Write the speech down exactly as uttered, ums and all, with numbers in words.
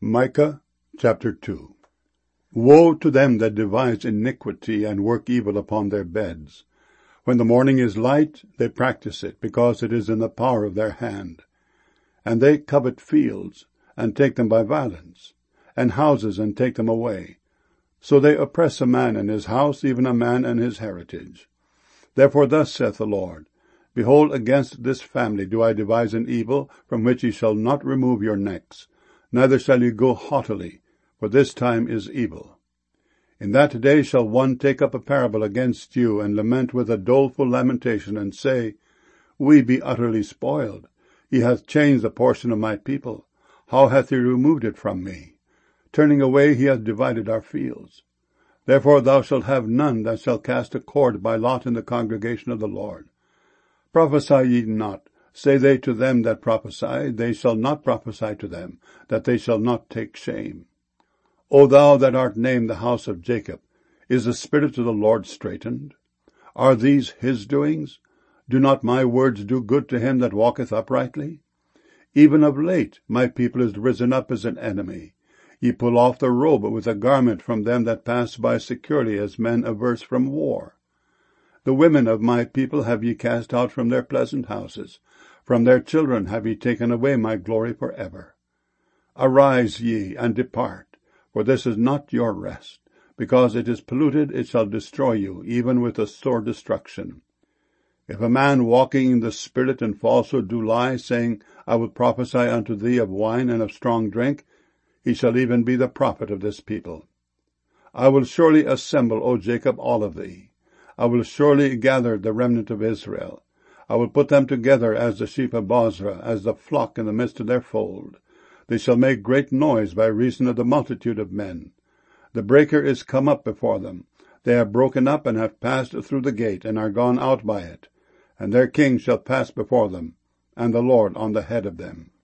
Micah chapter two. Woe to them that devise iniquity and work evil upon their beds. When the morning is light, they practice it, because it is in the power of their hand. And they covet fields, and take them by violence, and houses, and take them away. So they oppress a man and his house, even a man and his heritage. Therefore thus saith the Lord, Behold, against this family do I devise an evil, from which ye shall not remove your necks, neither shall ye go haughtily, for this time is evil. In that day shall one take up a parable against you, and lament with a doleful lamentation, and say, We be utterly spoiled. He hath changed the portion of my people. How hath he removed it from me? Turning away he hath divided our fields. Therefore thou shalt have none that shall cast a cord by lot in the congregation of the Lord. Prophesy ye not, say they to them that prophesy, they shall not prophesy to them, that they shall not take shame. O thou that art named the house of Jacob, is the spirit of the Lord straitened? Are these his doings? Do not my words do good to him that walketh uprightly? Even of late my people is risen up as an enemy. Ye pull off the robe with a garment from them that pass by securely, as men averse from war. The women of my people have ye cast out from their pleasant houses. From their children have ye taken away my glory for ever. Arise ye, and depart, for this is not your rest. Because it is polluted, it shall destroy you, even with a sore destruction. If a man walking in the Spirit and falsehood do lie, saying, I will prophesy unto thee of wine and of strong drink, he shall even be the prophet of this people. I will surely assemble, O Jacob, all of thee. I will surely gather the remnant of Israel. I will put them together as the sheep of Bozrah, as the flock in the midst of their fold. They shall make great noise by reason of the multitude of men. The breaker is come up before them. They have broken up and have passed through the gate, and are gone out by it. And their king shall pass before them, and the Lord on the head of them.